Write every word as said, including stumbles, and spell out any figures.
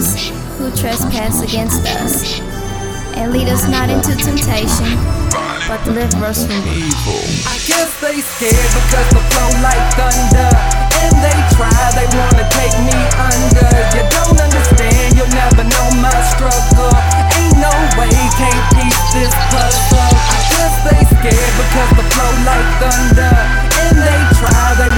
those who trespass against us. And lead us not into temptation, but deliver us from evil. I guess they scared because the flow like thunder, and they try, they wanna take me under. You don't understand, you'll never know my struggle. Ain't no way, can't piece this puzzle. I guess they scared because the flow like thunder, and they try, they